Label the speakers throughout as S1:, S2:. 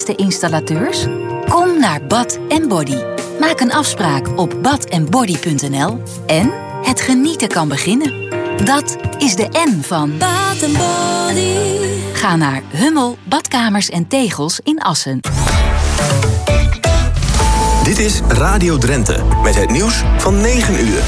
S1: beste installateurs? Kom naar Bath & Body. Maak een afspraak op bathandbody.nl en het genieten kan beginnen. Dat is de N van Bath & Body. Ga naar Hummel, Badkamers en Tegels in Assen.
S2: Dit is Radio Drenthe met het nieuws van 9 uur.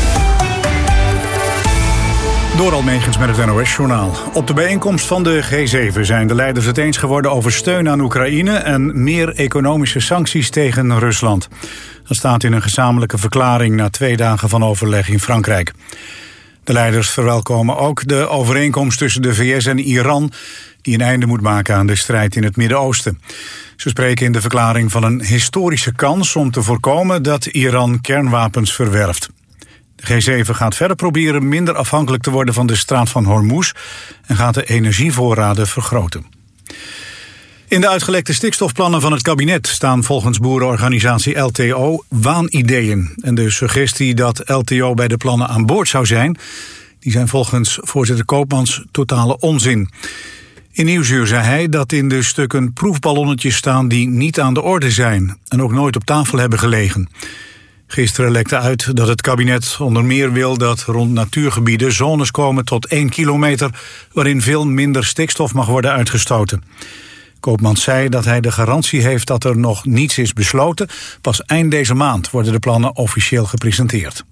S3: Door Almegens met het NOS-journaal. Op de bijeenkomst van de G7 zijn de leiders het eens geworden over steun aan Oekraïne en meer economische sancties tegen Rusland. Dat staat in een gezamenlijke verklaring na 2 dagen van overleg in Frankrijk. De leiders verwelkomen ook de overeenkomst tussen de VS en Iran, die een einde moet maken aan de strijd in het Midden-Oosten. Ze spreken in de verklaring van een historische kans om te voorkomen dat Iran kernwapens verwerft. De G7 gaat verder proberen minder afhankelijk te worden van de straat van Hormuz en gaat de energievoorraden vergroten. In de uitgelekte stikstofplannen van het kabinet staan volgens boerenorganisatie LTO waanideeën. En de suggestie dat LTO bij de plannen aan boord zou zijn, die zijn volgens voorzitter Koopmans totale onzin. In Nieuwsuur zei hij dat in de stukken proefballonnetjes staan die niet aan de orde zijn en ook nooit op tafel hebben gelegen. Gisteren lekte uit dat het kabinet onder meer wil dat rond natuurgebieden zones komen tot 1 kilometer waarin veel minder stikstof mag worden uitgestoten. Koopmans zei dat hij de garantie heeft dat er nog niets is besloten. Pas eind deze maand worden de plannen officieel gepresenteerd.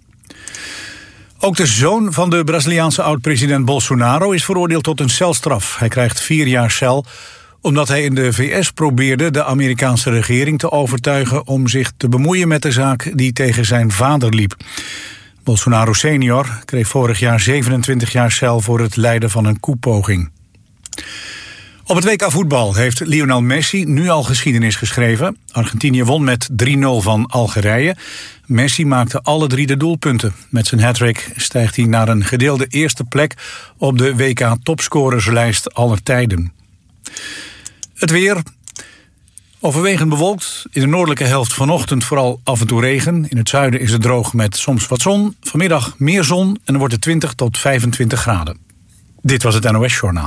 S3: Ook de zoon van de Braziliaanse oud-president Bolsonaro is veroordeeld tot een celstraf. Hij krijgt 4 jaar cel omdat hij in de VS probeerde de Amerikaanse regering te overtuigen om zich te bemoeien met de zaak die tegen zijn vader liep. Bolsonaro senior kreeg vorig jaar 27 jaar cel voor het leiden van een koepoging. Op het WK voetbal heeft Lionel Messi nu al geschiedenis geschreven. Argentinië won met 3-0 van Algerije. Messi maakte alle 3 de doelpunten. Met zijn hattrick stijgt hij naar een gedeelde eerste plek op de WK-topscorerslijst aller tijden. Het weer. Overwegend bewolkt. In de noordelijke helft vanochtend vooral af en toe regen. In het zuiden is het droog met soms wat zon. Vanmiddag meer zon en dan wordt het 20 tot 25 graden. Dit was het NOS-journaal.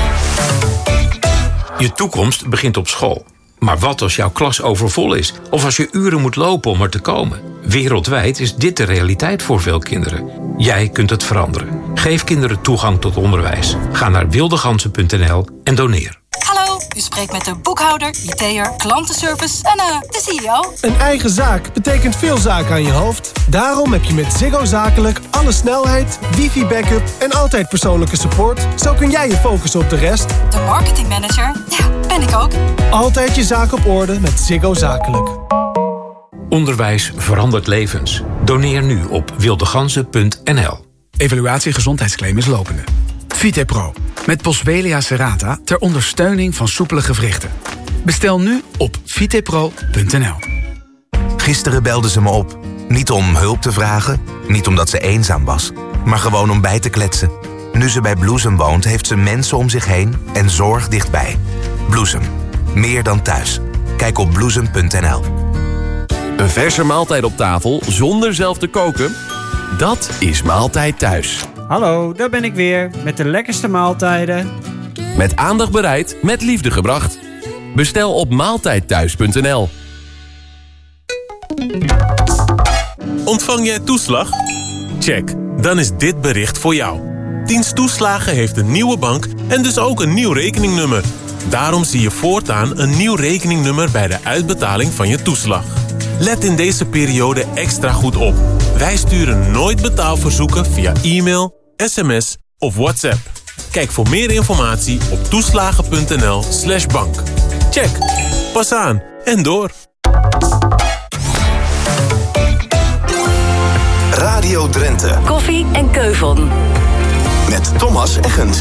S4: Je toekomst begint op school. Maar wat als jouw klas overvol is? Of als je uren moet lopen om er te komen? Wereldwijd is dit de realiteit voor veel kinderen. Jij kunt het veranderen. Geef kinderen toegang tot onderwijs. Ga naar wildegansen.nl en doneer.
S5: Hallo, u spreekt met de boekhouder, IT'er, klantenservice en de CEO.
S6: Een eigen zaak betekent veel zaken aan je hoofd. Daarom heb je met Ziggo Zakelijk alle snelheid, wifi-backup en altijd persoonlijke support. Zo kun jij je focussen op de rest.
S5: De marketingmanager, ja, ben ik ook.
S6: Altijd je zaak op orde met Ziggo Zakelijk.
S4: Onderwijs verandert levens. Doneer nu op wildegansen.nl.
S7: Evaluatie gezondheidsclaim is lopende. VitePro, met Boswellia serrata ter ondersteuning van soepele gewrichten. Bestel nu op vitepro.nl.
S8: Gisteren belde ze me op. Niet om hulp te vragen, niet omdat ze eenzaam was, maar gewoon om bij te kletsen. Nu ze bij Bloesem woont, heeft ze mensen om zich heen en zorg dichtbij. Bloesem, meer dan thuis. Kijk op bloesem.nl.
S9: Een verse maaltijd op tafel zonder zelf te koken? Dat is Maaltijd Thuis.
S10: Hallo, daar ben ik weer met de lekkerste maaltijden.
S9: Met aandacht bereid, met liefde gebracht. Bestel op maaltijdthuis.nl.
S11: Ontvang jij toeslag? Check, dan is dit bericht voor jou. Dienst Toeslagen heeft een nieuwe bank en dus ook een nieuw rekeningnummer. Daarom zie je voortaan een nieuw rekeningnummer bij de uitbetaling van je toeslag. Let in deze periode extra goed op. Wij sturen nooit betaalverzoeken via e-mail, sms of WhatsApp. Kijk voor meer informatie op toeslagen.nl/bank. Check, pas aan en door.
S2: Radio Drenthe.
S1: Koffie en Keuvon.
S2: Met Thomas Eggens.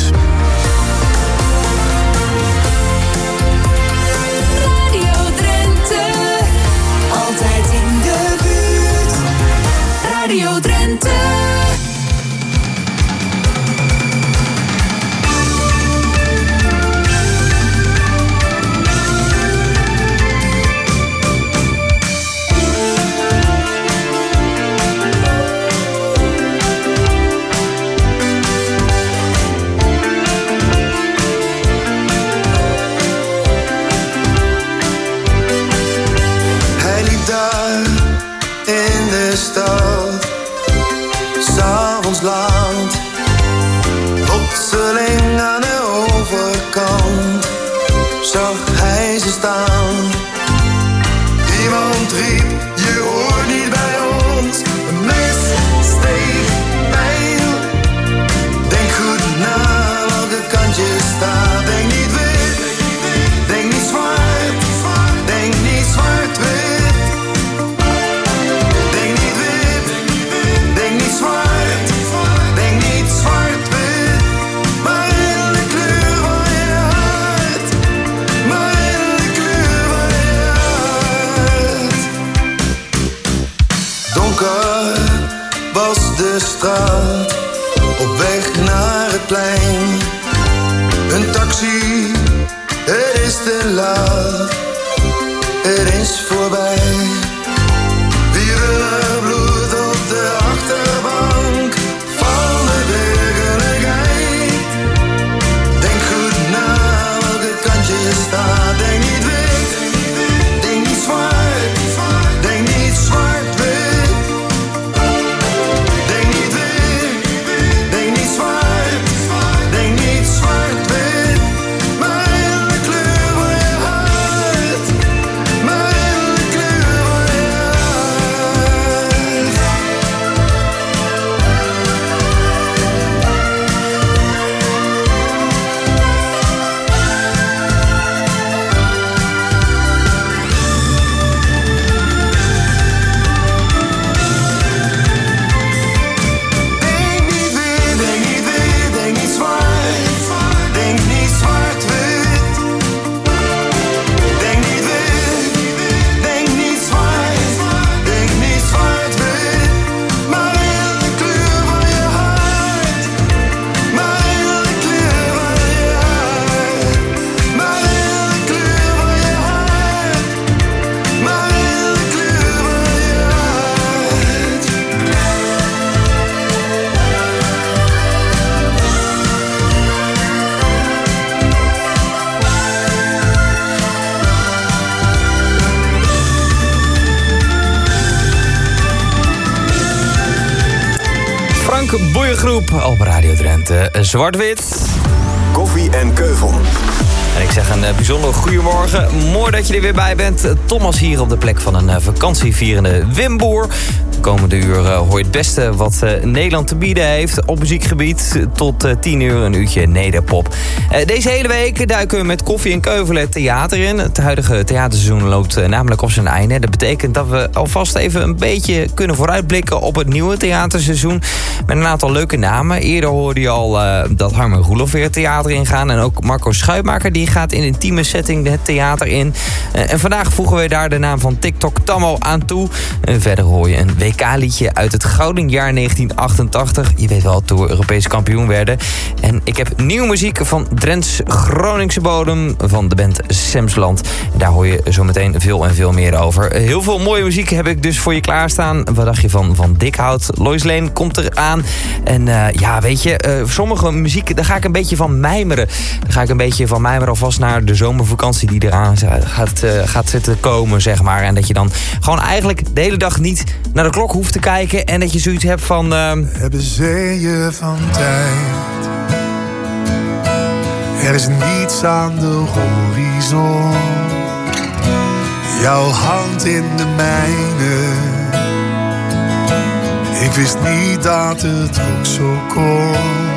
S1: Radio Drenthe. Altijd in de buurt. Radio Drenthe.
S12: ineens staan. Iemand riep, je hoort niet bij ons. Een mes, steek, pijl. Denk goed na welke kant je staat. Denk niet wit, denk niet zwart. Denk niet zwart-wit. Denk niet wit, denk niet zwart. Denk niet zwart-wit. Maar in de kleur van je hart. Maar in de kleur van je hart. Donker was de straat, op weg naar het plein. Een taxi, het is te laat, het is voorbij. Wiebelig bloed op de achterbank van de burgerlijkheid. Denk goed na welke kant je staat. Denk niet wit, denk niet zwart, denk niet zwart-wit. Denk niet wit, denk niet zwart, denk niet zwart-wit. Maar in de kleur van je hart, maar in de kleur van je hart. Denk niet wit, denk niet wit, denk niet zwart, denk niet zwart-wit. Denk niet wit, denk niet zwart, denk niet zwart-wit. Maar in de kleur van je hart, maar in de kleur van je hart. Maar in de kleur van je hart, maar in de kleur van je hart.
S13: Frank Boeiengroep op Radio Drenthe. Zwart-wit.
S2: Koffie en keuvel.
S13: En ik zeg een bijzonder goedemorgen. Mooi dat je er weer bij bent. Thomas hier op de plek van een vakantievierende Wim Boer. De komende uur hoor je het beste wat Nederland te bieden heeft op muziekgebied. Tot 10 uur een uurtje nederpop. Deze hele week duiken we met koffie en keuvel het theater in. Het huidige theaterseizoen loopt namelijk op zijn einde. Dat betekent dat we alvast even een beetje kunnen vooruitblikken op het nieuwe theaterseizoen. Met een aantal leuke namen. Eerder hoorde je al dat Harmen Roelof weer het theater ingaan. En ook Marco Schuitmaker die gaat in intieme setting het theater in. En vandaag voegen we daar de naam van TikTok Tammo aan toe. Verder hoor je een WK-liedje uit het gouden jaar 1988. Je weet wel, toen we Europees kampioen werden. En ik heb nieuwe muziek van Drents Groningse bodem van de band Semsland. En daar hoor je zometeen veel en veel meer over. Heel veel mooie muziek heb ik dus voor je klaarstaan. Wat dacht je van Dikhout? Lois Lane komt eraan. En ja, weet je, sommige muziek, daar ga ik een beetje van mijmeren. Daar ga ik een beetje van mijmeren alvast naar de zomervakantie die eraan gaat zitten komen, zeg maar. En dat je dan gewoon eigenlijk de hele dag niet naar de klok hoeft te kijken. En dat je zoiets hebt van...
S12: Hebben zeeën van tijd. Er is niets aan de horizon. Jouw hand in de mijne. Ik wist niet dat het ook zo kon.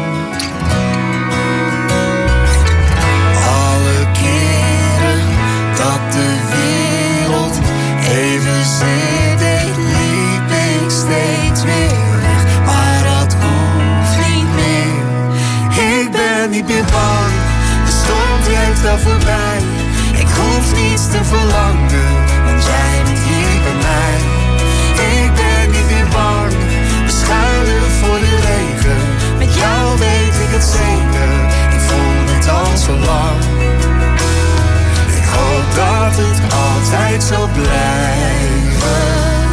S12: Alle keren dat de wereld evenzeer deed, liep ik steeds weer weg. Maar dat hoeft niet meer. Ik ben niet meer bang. De storm drijft al voorbij. Ik hoef niets te verlangen, want jij bent hier bij mij. Ik ben niet meer bang. We schuilen voor de regen. Met jou weet ik het zeker. Ik voel het al zo lang. Ik hoop dat het altijd zal blijven.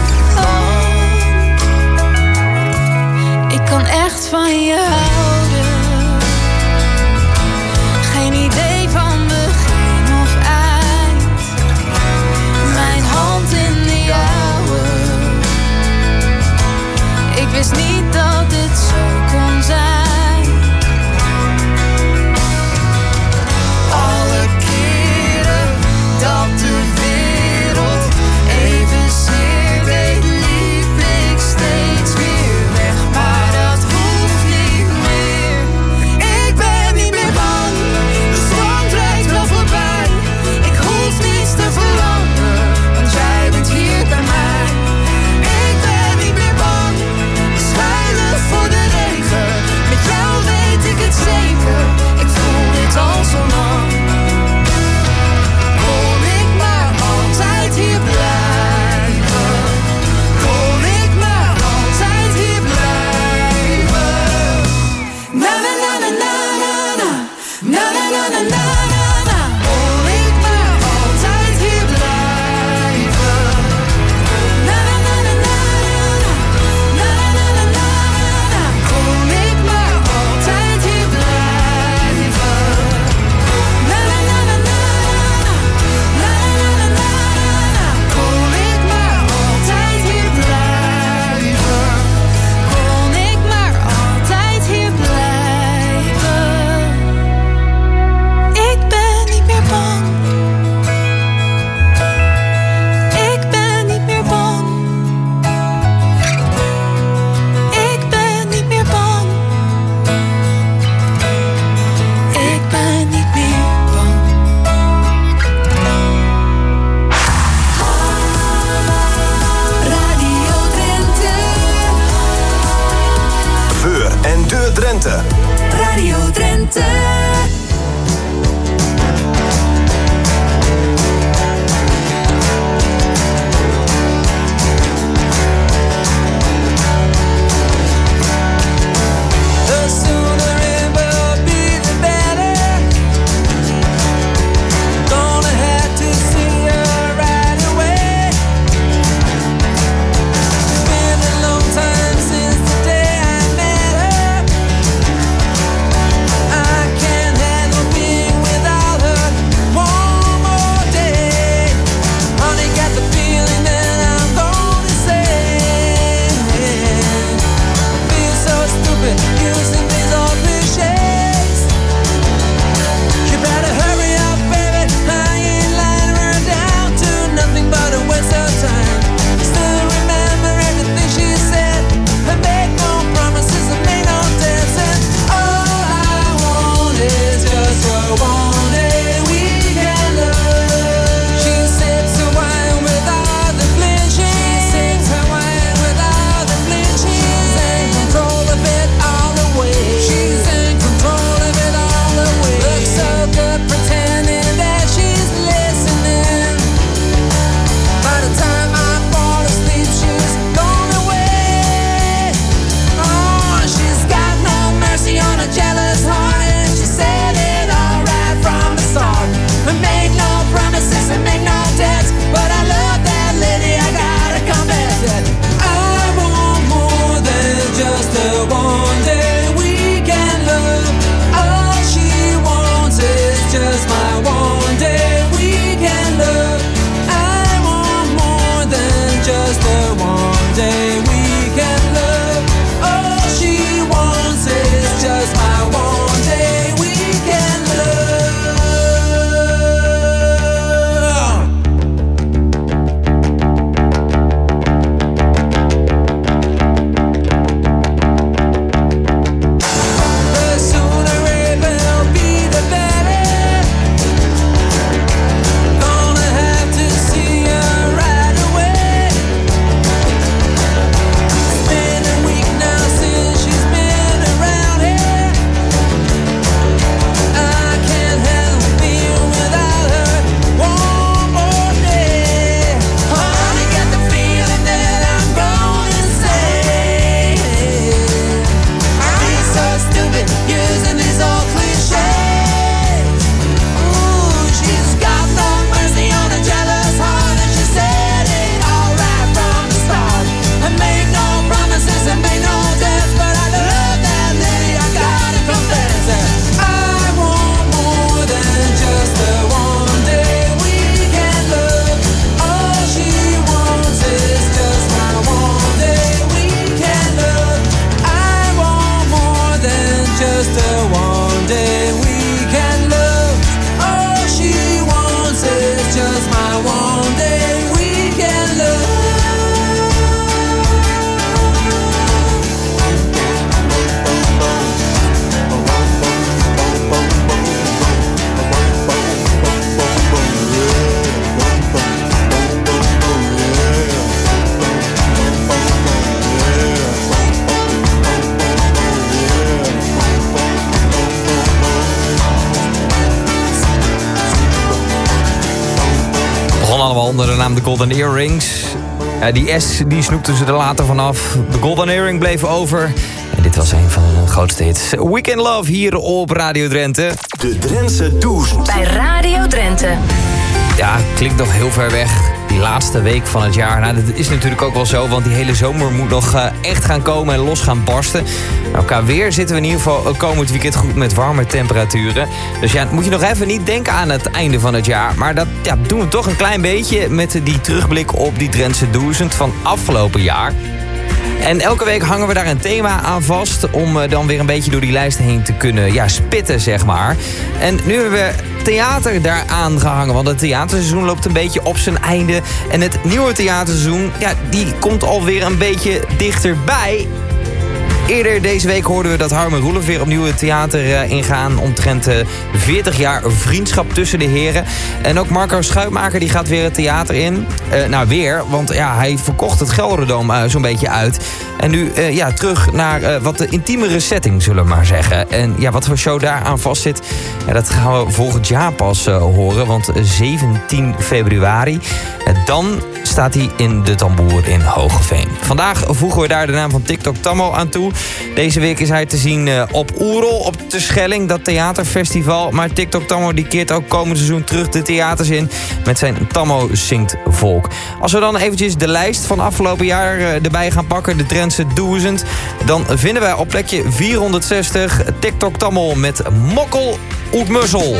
S14: Ik kan echt van je houden. Geen idee van begin of eind. Mijn hand in de jouwe. Ik wist niet dat dit zo kon zijn. Alle keren
S13: allemaal onder de naam de Golden Earrings. Die S die snoepten ze er later vanaf. De Golden Earring bleef over. En dit was een van de grootste hits. Weekend Love hier op Radio Drenthe.
S2: De Drentse 1000.
S1: Bij Radio Drenthe.
S13: Ja, klinkt nog heel ver weg. Die laatste week van het jaar. Nou, dat is natuurlijk ook wel zo, want die hele zomer moet nog echt gaan komen en los gaan barsten. Nou, qua weer zitten we in ieder geval komend weekend goed met warme temperaturen. Dus ja, moet je nog even niet denken aan het einde van het jaar. Maar dat doen we toch een klein beetje met die terugblik op die Drentse 1000 van afgelopen jaar. En elke week hangen we daar een thema aan vast om dan weer een beetje door die lijst heen te kunnen spitten, zeg maar. En nu hebben we theater daaraan gehangen, want het theaterseizoen loopt een beetje op zijn einde. En het nieuwe theaterseizoen, die komt alweer een beetje dichterbij. Eerder deze week hoorden we dat Harm en Roelof weer opnieuw het theater ingaan. Omtrent 40 jaar vriendschap tussen de heren. En ook Marco Schuitmaker die gaat weer het theater in. Want hij verkocht het Gelderdoom zo'n beetje uit. En nu terug naar wat de intiemere setting, zullen we maar zeggen. En wat voor show daar aan vast zit, dat gaan we volgend jaar pas horen. Want 17 februari, dan staat hij in de Tamboer in Hoogeveen. Vandaag voegen we daar de naam van TikTok Tammo aan toe. Deze week is hij te zien op Oerol, op de Schelling, dat theaterfestival. Maar TikTok Tammo die keert ook komend seizoen terug de theaters in met zijn Tammo Zingt Volk. Als we dan eventjes de lijst van afgelopen jaar erbij gaan pakken, de Drentse 1000, dan vinden wij op plekje 460 TikTok Tammo met Mokkel uit Mussel.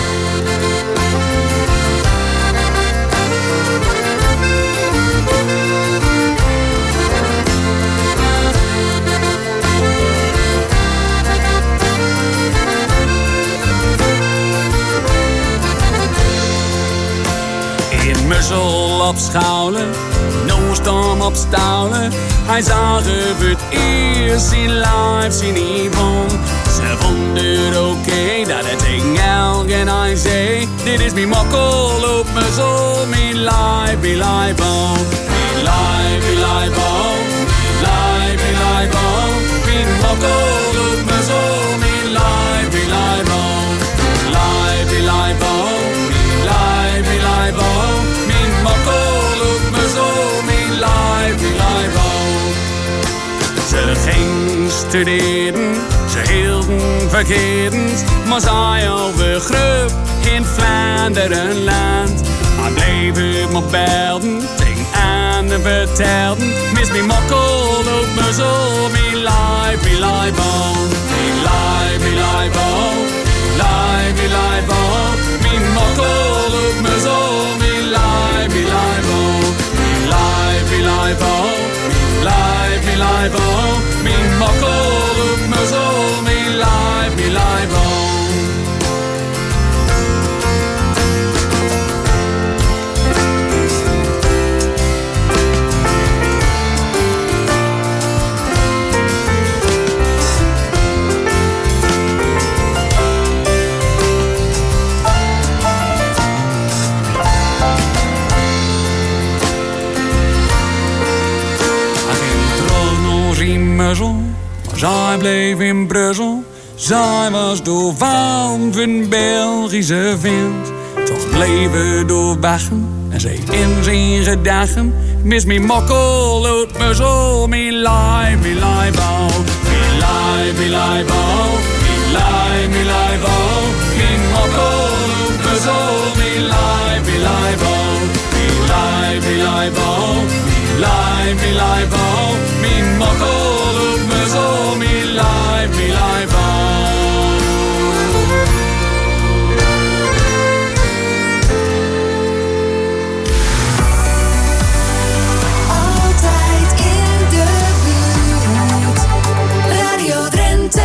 S15: Mussel op Schouwen, Noosdam op Stouwen. Hij zag voor het eerst zijn live zijn Yvonne. Ze vonden het oké dat het ging elk en hij zei: dit is mijn mokkel op Mussel, mijn live on. Mijn live on, mijn live on. Mijn mokkel op Mussel, mijn live on. Live on, live on. Mokkel op Mussel, mijn live on. Ze ging studeren, ze hielden verkeerd, maar zij overgroep in Vlaanderen land. Hij bleef me belden, tegen aan en vertelden, mis mijn mokkel op Mussel, mijn live on. Mijn live on, live on. Mijn mokkel op Mussel, mijn live on. Live on. Mijn mokkel op Mussel, mijn live on. Zij bleef in Brussel, zij was doorwand van een Belgische vent. Toch bleef het doorwachten en zij in zijn gedachten: mis mijn mokkel uit Mussel, mijn live on. Mijn live on, mijn mokkel uit Mussel, mijn live on. Mijn live on, mijn mokkel uit Mussel, mijn live on.
S12: Altijd in de buurt, Radio Drenthe.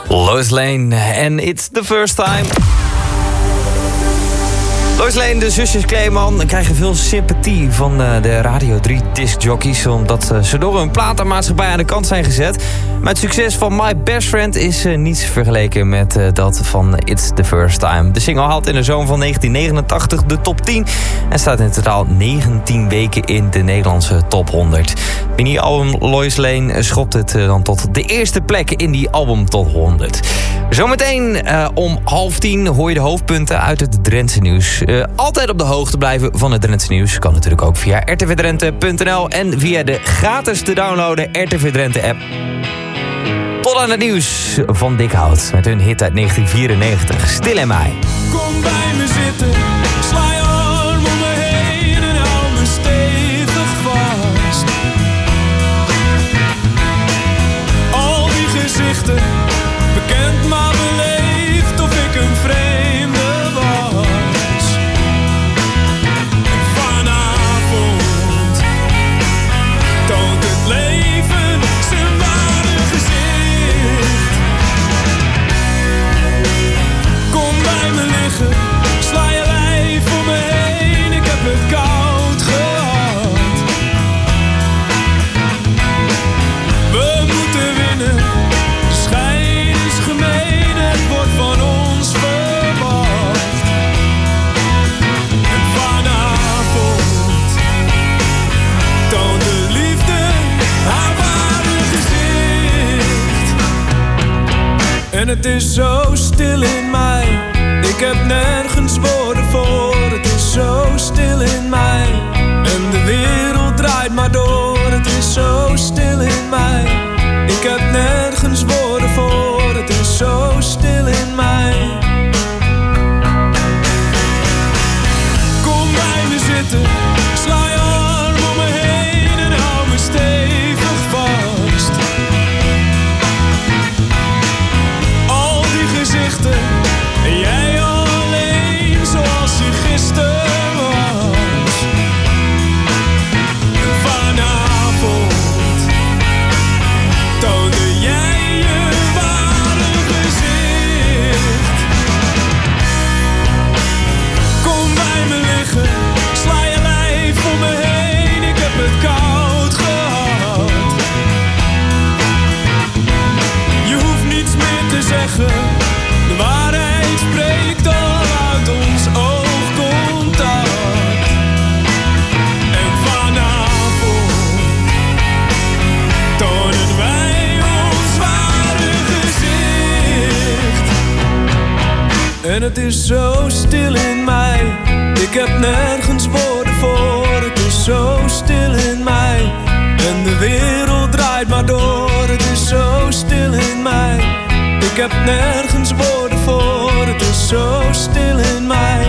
S13: Lois Lane en It's the First Time. Lois Lane, de zusjes Kleeman, krijgen veel sympathie van de Radio 3 discjockeys, omdat ze door hun platenmaatschappij aan de kant zijn gezet. Maar het succes van My Best Friend is niets vergeleken met dat van It's the First Time. De single haalt in de zomer van 1989 de top 10 en staat in totaal 19 weken in de Nederlandse top 100. Mini-album Lois Lane schopt het dan tot de eerste plek in die album top 100. Zometeen om 9:30 hoor je de hoofdpunten uit het Drentse nieuws. Altijd op de hoogte blijven van het Drentse nieuws kan natuurlijk ook via rtvdrenthe.nl en via de gratis te downloaden RTV Drenthe app. Tot aan het nieuws van Dikhout met hun hit uit 1994, Stil in mij.
S12: Kom bij me zitten, sla je arm om me heen en hou me stevig vast. Al die gezichten, bekend maar beleefd of ik een vreemde was. En vanavond toont het leven zijn ware gezicht. Kom bij me liggen, sla je lijf om me heen, ik heb het koud gehad. We moeten winnen, de schijn is gemeen, het wordt van ons verwacht. En vanavond toont de liefde haar ware gezicht. En het is zo stil in mij, ik heb nergens woorden voor. Het is zo stil in mij en de wereld draait maar door. Het is zo stil in mij, ik heb nergens woorden voor. Het is zo stil in mij. Kom bij me zitten, sla je arm om me heen en hou me stevig vast. Al die gezichten en jij alleen zoals je gisteren was. En vanavond toonde jij je ware gezicht. Kom bij me liggen, sla je lijf om me heen, ik heb het koud gehad. Je hoeft niets meer te zeggen, de waarheid spreekt al uit ons oogcontact. En vanavond tonen wij ons ware gezicht. En het is zo stil in mij, ik heb nergens woorden voor. Het is zo stil in mij en de wereld draait maar door. Het is zo stil in mij, ik heb nergens woorden voor. Het is zo stil in mij.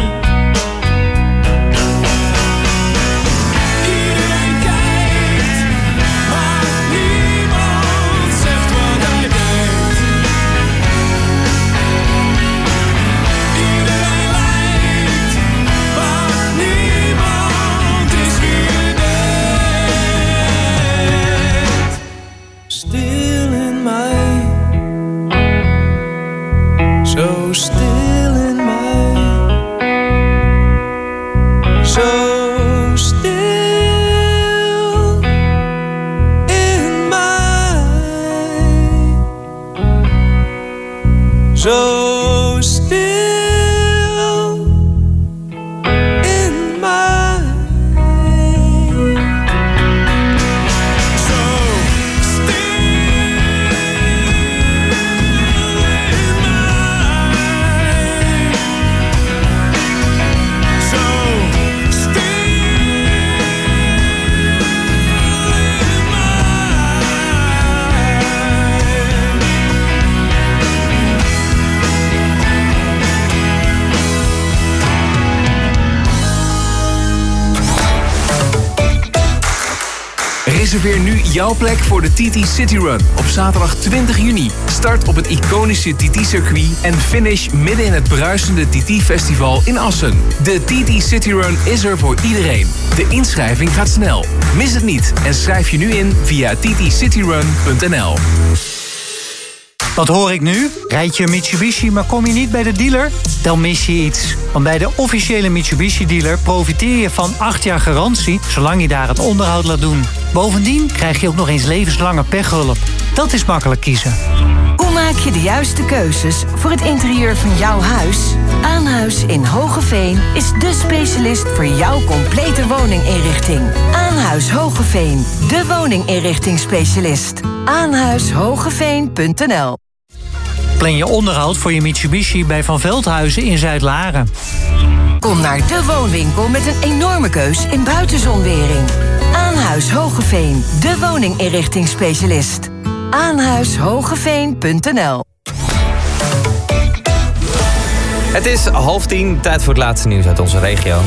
S12: Iedereen kijkt, maar niemand zegt wat hij denkt. Iedereen lijkt, maar niemand is wie je denkt. Stil in mij, zo stil in mij, zo stil in mij, zo stil in mij, zo
S16: Reserveer nu jouw plek voor de TT City Run op zaterdag 20 juni. Start op het iconische TT-circuit en finish midden in het bruisende TT-festival in Assen. De TT City Run is er voor iedereen. De inschrijving gaat snel. Mis het niet en schrijf je nu in via ttcityrun.nl.
S17: Wat hoor ik nu? Rijd je een Mitsubishi, maar kom je niet bij de dealer? Dan mis je iets. Want bij de officiële Mitsubishi-dealer profiteer je van 8 jaar garantie, zolang je daar het onderhoud laat doen. Bovendien krijg je ook nog eens levenslange pechhulp. Dat is makkelijk kiezen.
S18: Hoe maak je de juiste keuzes voor het interieur van jouw huis? Aanhuis in Hogeveen is dé specialist voor jouw complete woninginrichting. Aanhuis Hogeveen, de woninginrichtingsspecialist. Aanhuishogeveen.nl.
S17: Plan je onderhoud voor je Mitsubishi bij Van Veldhuizen in Zuid-Laren.
S18: Kom naar de woonwinkel met een enorme keus in buitenzonwering. Aanhuis Hogeveen, de woninginrichtingsspecialist. Aanhuishogeveen.nl.
S13: Het is 9:30, tijd voor het laatste nieuws uit onze regio.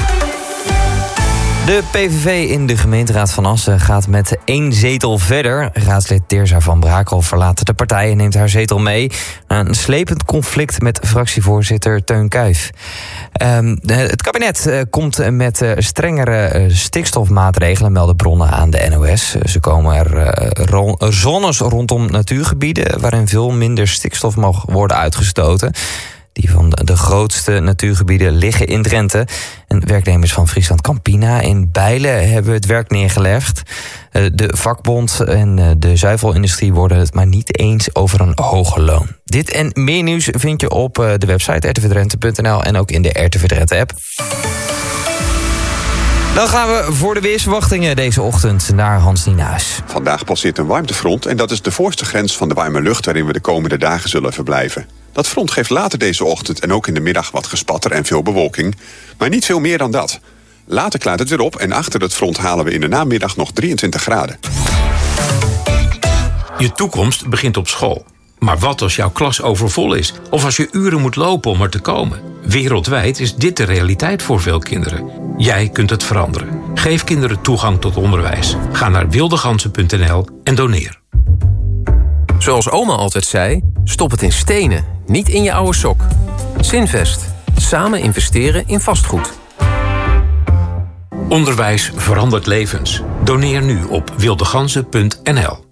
S13: De PVV in de gemeenteraad van Assen gaat met 1 zetel verder. Raadslid Teerza van Brakel verlaat de partij en neemt haar zetel mee na een slepend conflict met fractievoorzitter Teun Kuyf. Het kabinet komt met strengere stikstofmaatregelen, melden bronnen aan de NOS. Ze komen er zones rondom natuurgebieden waarin veel minder stikstof mag worden uitgestoten. Die van de grootste natuurgebieden liggen in Drenthe. En werknemers van Friesland Campina in Bijlen hebben het werk neergelegd. De vakbond en de zuivelindustrie worden het maar niet eens over een hoger loon. Dit en meer nieuws vind je op de website rtvdrenthe.nl en ook in de RTV Drenthe app. Dan gaan we voor de weersverwachtingen deze ochtend naar Hans Nienhuis.
S19: Vandaag passeert een warmtefront en dat is de voorste grens van de warme lucht waarin we de komende dagen zullen verblijven. Dat front geeft later deze ochtend en ook in de middag wat gespatter en veel bewolking. Maar niet veel meer dan dat. Later klaart het weer op en achter het front halen we in de namiddag nog 23 graden.
S4: Je toekomst begint op school. Maar wat als jouw klas overvol is? Of als je uren moet lopen om er te komen? Wereldwijd is dit de realiteit voor veel kinderen. Jij kunt het veranderen. Geef kinderen toegang tot onderwijs. Ga naar wildegansen.nl en doneer.
S9: Zoals oma altijd zei, stop het in stenen, niet in je oude sok. Zinvest. Samen investeren in vastgoed.
S4: Onderwijs verandert levens. Doneer nu op wildegansen.nl.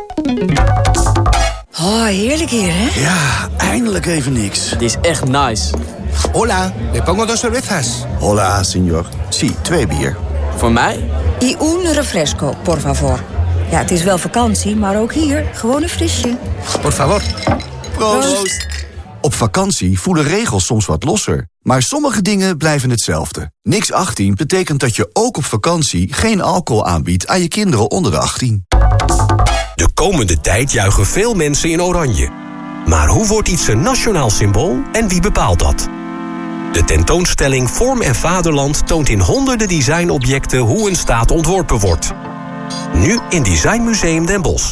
S20: Oh, heerlijk hier, hè?
S21: Ja, eindelijk even niks.
S20: Het is echt nice.
S21: Hola, le pongo 2 cervezas. Hola, señor. Sí, 2 bier.
S20: Voor mij?
S22: Y un refresco, por favor. Ja, het is wel vakantie, maar ook hier gewoon een frisje.
S21: Por favor. Proost. Op vakantie voelen regels soms wat losser. Maar sommige dingen blijven hetzelfde. Niks 18 betekent dat je ook op vakantie geen alcohol aanbiedt aan je kinderen onder de 18.
S23: De komende tijd juichen veel mensen in oranje. Maar hoe wordt iets een nationaal symbool en wie bepaalt dat? De tentoonstelling Vorm en Vaderland toont in honderden designobjecten hoe een staat ontworpen wordt. Nu in Designmuseum Den Bosch.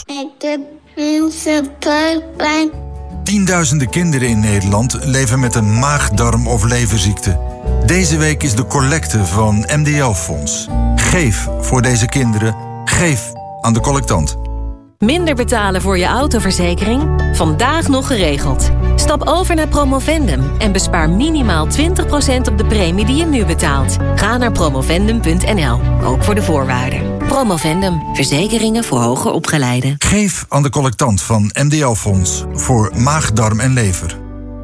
S24: Tienduizenden kinderen in Nederland leven met een maag-darm- of leverziekte. Deze week is de collecte van MDL-fonds. Geef voor deze kinderen. Geef aan de collectant.
S25: Minder betalen voor je autoverzekering? Vandaag nog geregeld. Stap over naar Promovendum en bespaar minimaal 20% op de premie die je nu betaalt. Ga naar promovendum.nl, ook voor de voorwaarden. Promovendum, verzekeringen voor hoger opgeleiden.
S24: Geef aan de collectant van MDL-fonds voor maag, darm en lever.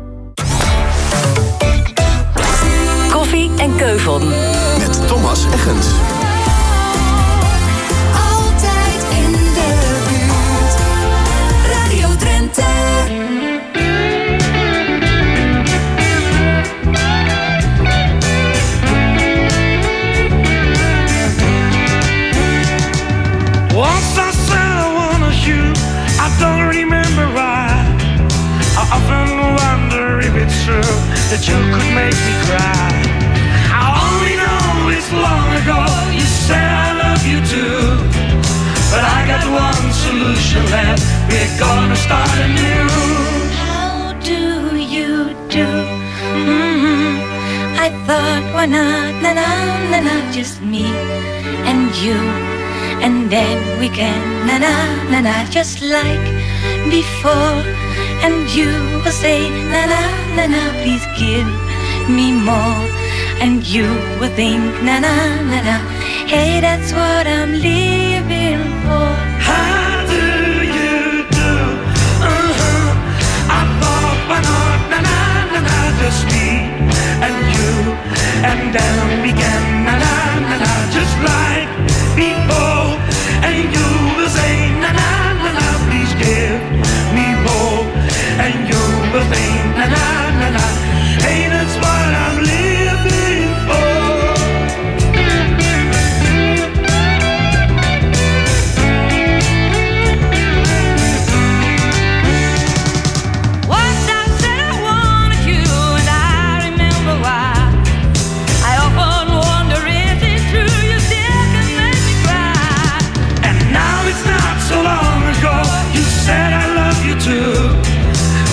S18: Koffie en Keuvon.
S2: Met Thomas Eggens.
S12: Once I said I wanna shoot, I don't remember why. I often wonder if it's true that you could make me cry. I only know it's long ago you said I love you too. But I got one solution left, we're gonna start anew.
S14: How do you do? I thought, why not, na na na na, just me and you. And then we can, na na na na, just like before. And you will say, na na na na, please give me more. And you will think, na na na na, hey, that's what I'm living for.
S12: How do you do?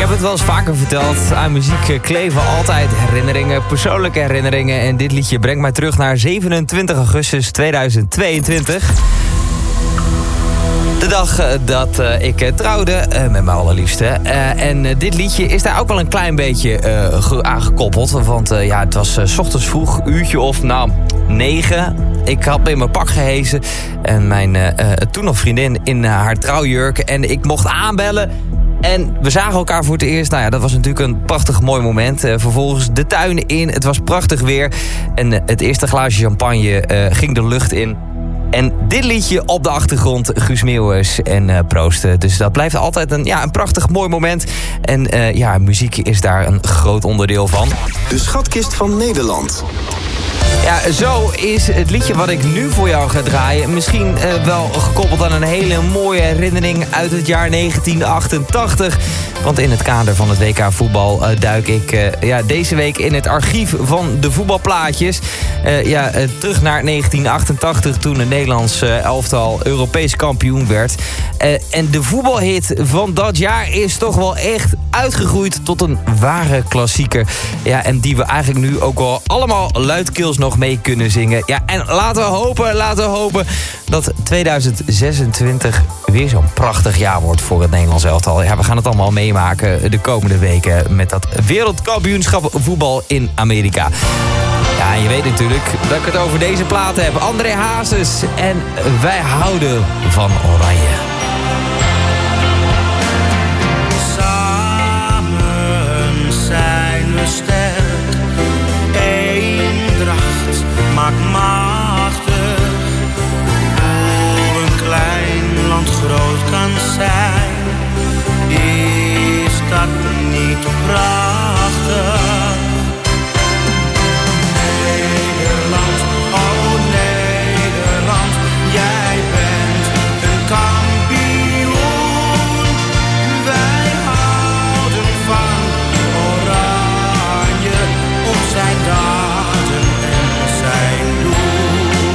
S13: heb het wel eens vaker verteld. Aan muziek kleven altijd herinneringen, persoonlijke herinneringen. En dit liedje brengt mij terug naar 27 augustus 2022. De dag dat ik trouwde met mijn allerliefste. En dit liedje is daar ook wel een klein beetje aangekoppeld. Want het was 's ochtends vroeg, uurtje of 9. Ik had me in mijn pak gehezen. En mijn toen nog vriendin in haar trouwjurk. En ik mocht aanbellen. En we zagen elkaar voor het eerst. Nou ja, dat was natuurlijk een prachtig mooi moment. Vervolgens de tuin in. Het was prachtig weer. En het eerste glaasje champagne ging de lucht in. En dit liedje op de achtergrond, Guus Meeuwis en proosten. Dus dat blijft altijd een prachtig mooi moment. En muziek is daar een groot onderdeel van.
S2: De schatkist van Nederland.
S13: Ja, zo is het liedje wat ik nu voor jou ga draaien misschien wel gekoppeld aan een hele mooie herinnering uit het jaar 1988. Want in het kader van het WK voetbal duik ik deze week in het archief van de voetbalplaatjes. Terug naar 1988 toen het Nederlands elftal Europees kampioen werd. En de voetbalhit van dat jaar is toch wel echt uitgegroeid tot een ware klassieker. Ja, en die we eigenlijk nu ook wel allemaal luidkeels nog mee kunnen zingen. Ja, en laten we hopen dat 2026 weer zo'n prachtig jaar wordt voor het Nederlands elftal. Ja, we gaan het allemaal meemaken de komende weken met dat wereldkampioenschap voetbal in Amerika. Ja, en je weet natuurlijk dat ik het over deze platen heb. André Hazes en Wij houden van Oranje.
S1: Samen zijn we sterk, eendracht maakt machtig. Hoe een klein land groot kan zijn, is dat niet prachtig? Nederland, oh Nederland, jij bent een kampioen. Wij houden van Oranje, om zijn daden en zijn doel.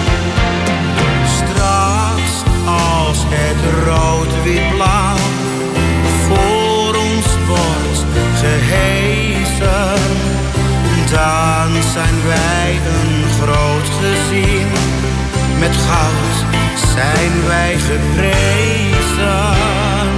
S1: Straks als het rood-wit-blauw voor ons wordt gehesen, dan zijn wij een groot gezin. Met goud zijn wij geprezen.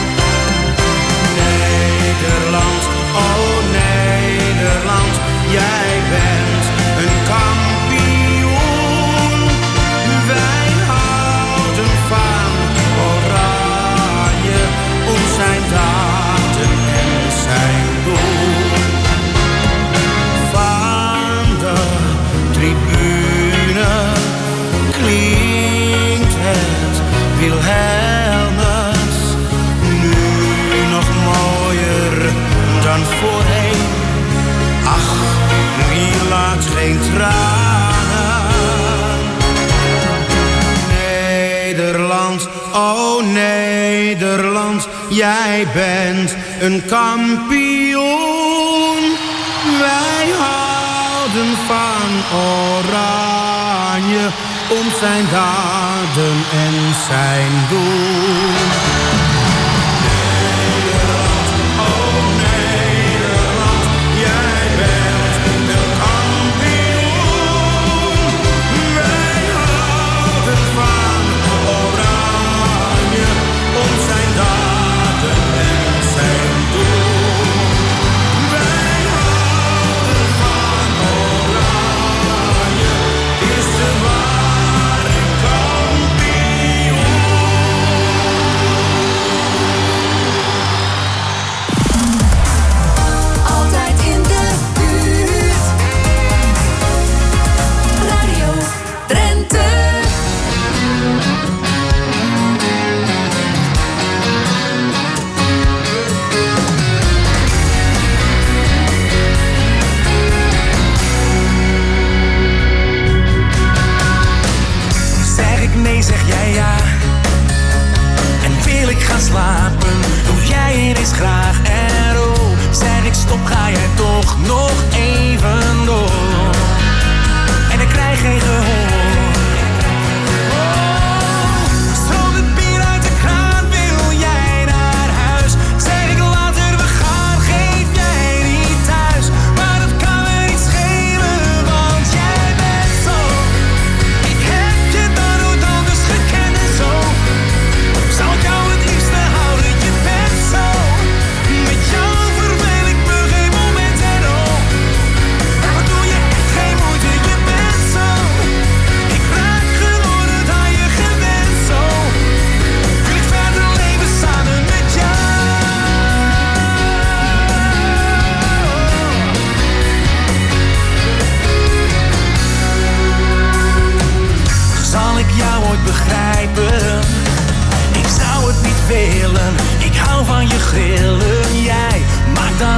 S1: Nederland, oh Nederland, jij bent een kampioen. Wij houden van Oranje, om zijn daden en zijn doel. Van de tribune klinkt het Wilhelmus, nu nog mooier dan voorheen. Ach, wie laat geen tranen. Nederland, oh Nederland, jij bent een kampioen. Wij houden van Oranje, om zijn daden en zijn doel. Nederland, oh Nederland, jij bent een kampioen. Wij houden van Oranje, om zijn daden en zijn doel. Wij houden van Oranje, is de ware kampioen.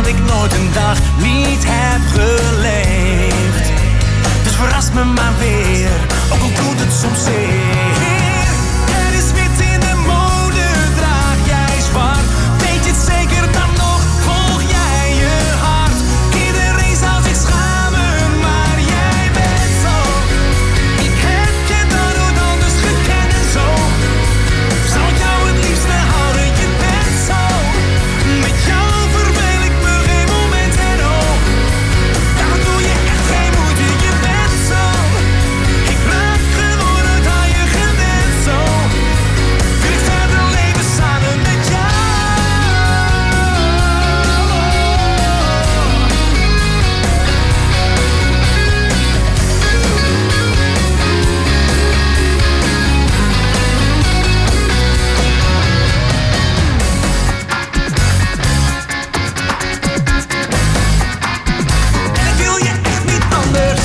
S6: dat ik nooit een dag niet heb geleefd. Dus verras me maar weer, ook al doet het soms zeer. Het is wit in de mode, draag jij zwart. Weet je het zeker dan nog, volg jij je hart. Iedereen zou zich schamen, maar jij bent zo. Ik heb je dan nooit anders gekend en zo. Zou ik jou het liefste houden, je bent zo. Met jou verveel ik me geen moment en oh. Daar doe je echt geen moeite, je bent zo. Ik raak gewoon uit aan je gewend zo. Wil ik verder leven samen met jou. En ik wil je echt niet anders.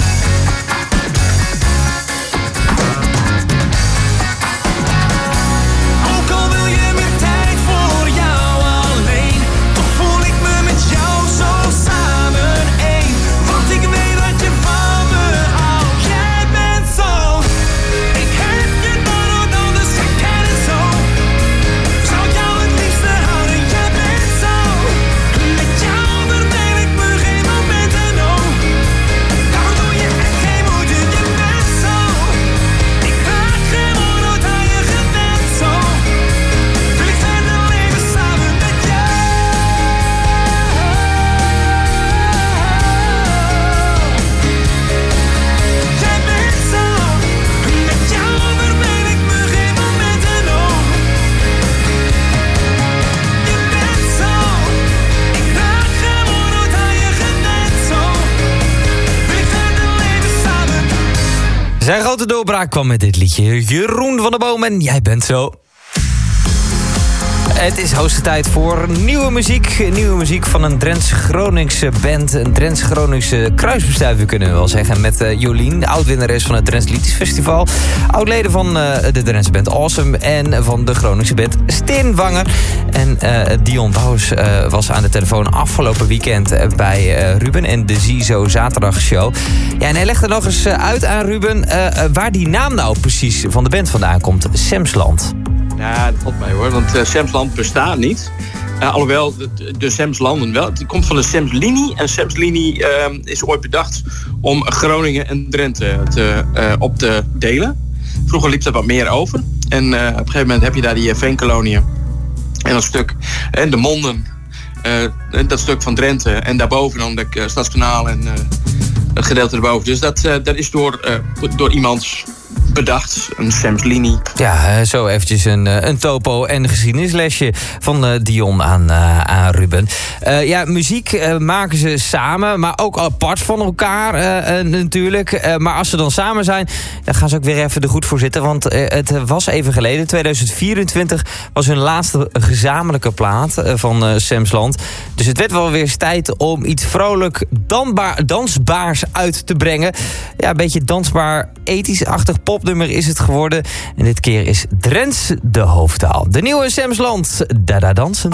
S6: Ook al wil je meer tijd voor jou alleen, toch voel ik me met jou zo samen één. Want ik weet dat je van me houdt. Jij bent zo. Ik heb je dan nooit anders gekend en zo. Zou ik jou het liefste houden, jij bent zo. Met jou verdeel ik me geen moment en oh. Daar doe je echt geen moeite, je bent zo. Ik raak gewoon uit aan je gewend zo. Wil ik verder leven samen met jou. Jij bent zo. Met jou verdeel ik me geen moment en oh. Je bent zo. Ik raak gewoon uit aan je gewend zo. Wil ik verder leven samen.
S13: Zijn grote doorbraak kwam met dit liedje. Jeroen van der Boom en Jij bent zo. Het is hoogste tijd voor nieuwe muziek. Nieuwe muziek van een Drents-Groningse band. Een Drents-Groningse kruisbestuiver kunnen we wel zeggen. Met Jolien, de oud-winnares van het Drents Liedjesfestival. Oud-leden van de Drentse band Awesome. En van de Groningse band Steenwanger. En Dion Bouwers was aan de telefoon afgelopen weekend bij Ruben. En de Ziezo Zaterdagshow. Ja, en hij legde nog eens uit aan Ruben waar die naam nou precies van de band vandaan komt. Semsland.
S7: Ja, dat valt mij hoor, want Semsland bestaat niet. Alhoewel, de Semslanden wel. Het komt van de Semslinie. En Semslinie is ooit bedacht om Groningen en Drenthe op te delen. Vroeger liep dat wat meer over. En op een gegeven moment heb je daar die veenkoloniën. En dat stuk, de Monden. Dat stuk van Drenthe. En daarboven dan de Stadskanaal en het gedeelte erboven. Dus dat is door iemand bedacht, een Semslinie.
S13: Ja, zo eventjes een topo en geschiedenislesje van Dion aan Ruben. Ja, muziek maken ze samen, maar ook apart van elkaar natuurlijk. Maar als ze dan samen zijn, dan gaan ze ook weer even er goed voor zitten. Want het was even geleden, 2024 was hun laatste gezamenlijke plaat van Semsland. Dus het werd wel weer eens tijd om iets vrolijk dansbaars uit te brengen. Ja, een beetje dansbaar, ethisch-achtig popnummer is het geworden. En dit keer is Drents de hoofdtaal. De nieuwe Semsland, Dada dansen.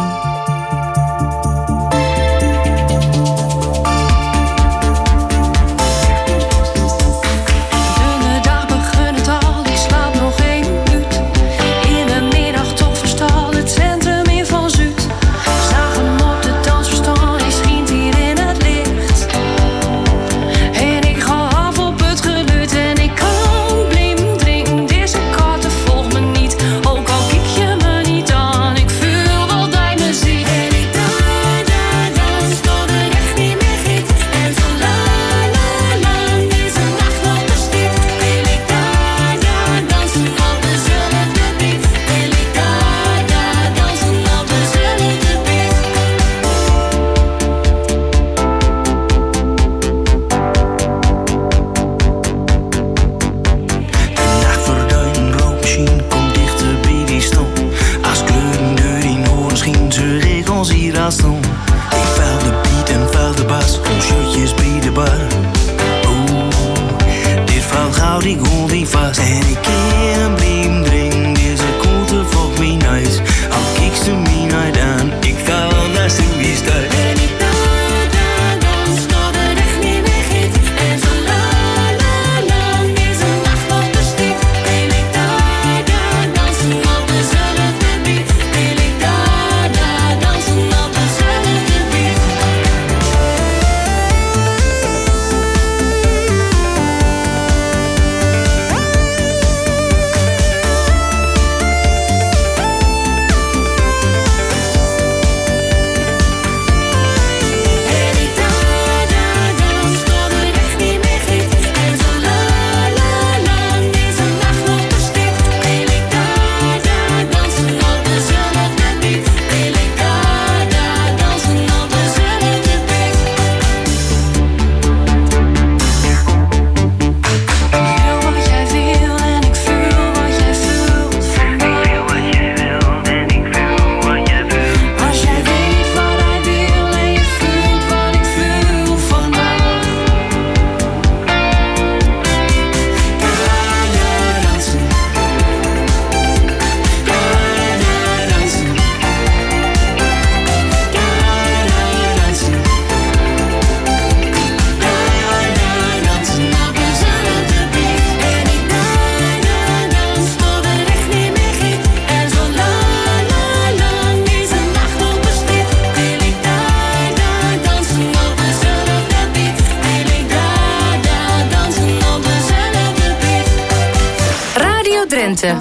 S12: Ik ga naar Sylvie's thuis.
S25: Drenthe.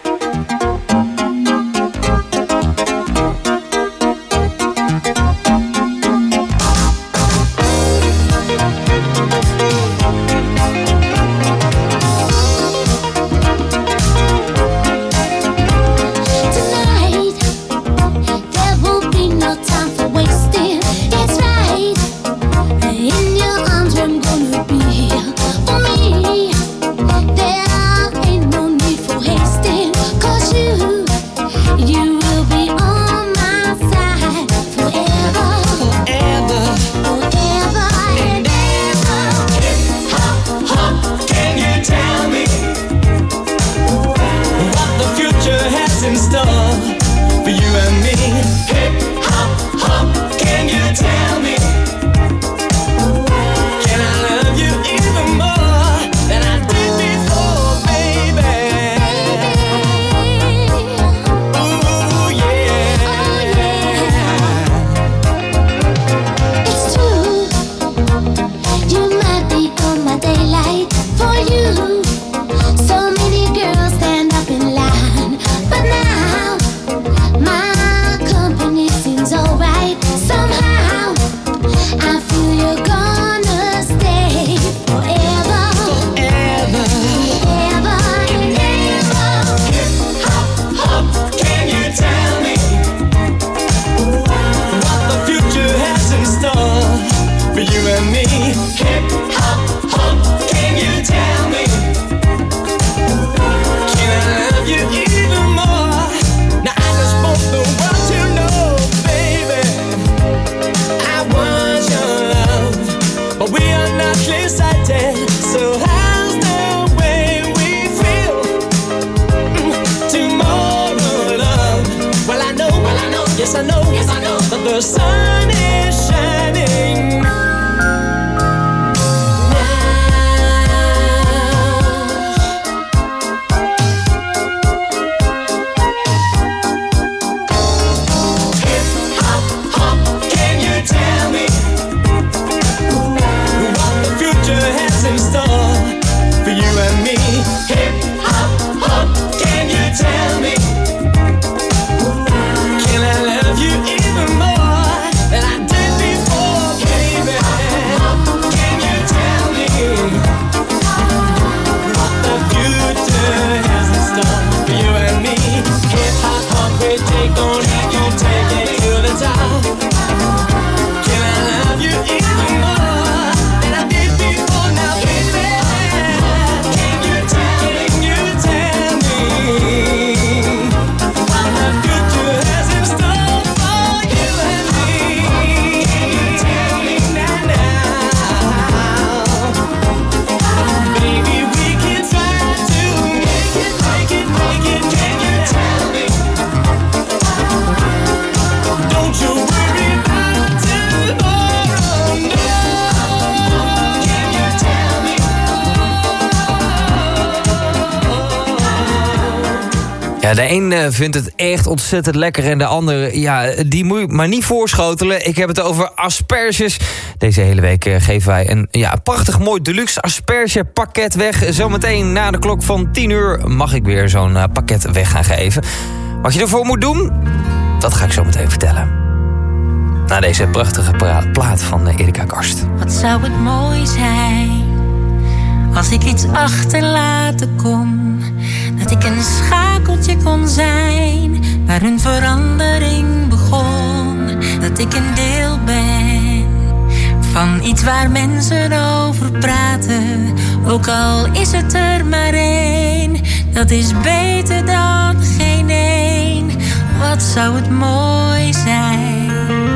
S13: Ja, de een vindt het echt ontzettend lekker en de ander, ja, die moet je maar niet voorschotelen. Ik heb het over asperges. Deze hele week geven wij een prachtig mooi deluxe aspergepakket weg. Zometeen na de klok van 10:00 mag ik weer zo'n pakket weg gaan geven. Wat je ervoor moet doen, dat ga ik zo meteen vertellen. Na deze prachtige plaat van Erika Karst.
S14: Wat zou het mooi zijn als ik iets achterlaten kon. Dat ik een schakeltje kon zijn waar een verandering begon. Dat ik een deel ben van iets waar mensen over praten. Ook al is het er maar één, dat is beter dan geen één. Wat zou het mooi zijn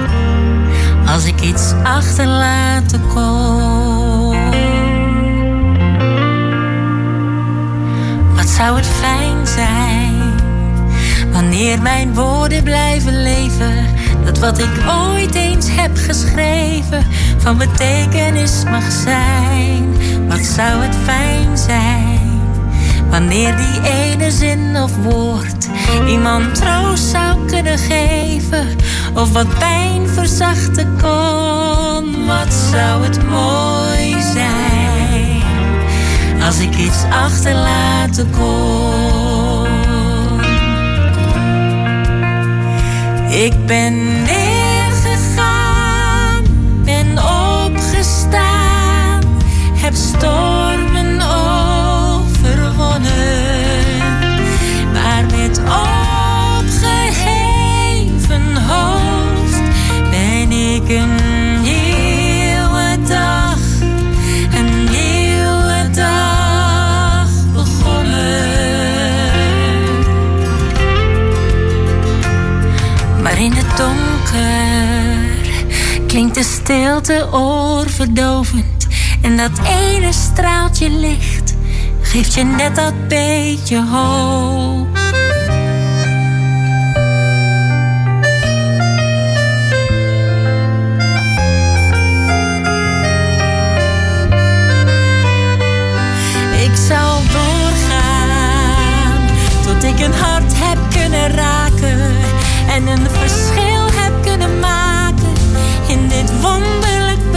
S14: als ik iets achterlaten kon. Wat zou het fijn zijn wanneer mijn woorden blijven leven. Dat wat ik ooit eens heb geschreven van betekenis mag zijn. Wat zou het fijn zijn wanneer die ene zin of woord iemand troost zou kunnen geven. Of wat pijn verzachten kon. Wat zou het mooi zijn als ik iets achterlaten kon. Ik ben neergegaan, ben opgestaan, heb stormen overwonnen, maar met opgeheven hoofd ben ik een nieuwe dag begonnen. Maar in het donker klinkt de stilte oorverdovend. En dat ene straaltje licht geeft je net dat beetje hoop. Ik zal doorgaan tot ik een hart heb kunnen raken en een verschil heb kunnen maken in dit wonderlijk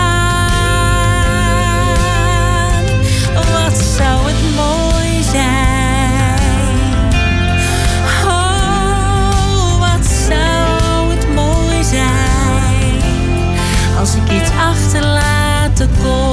S14: bestaan. Wat zou het mooi zijn? Oh, wat zou het mooi zijn als ik iets achterlaten kon.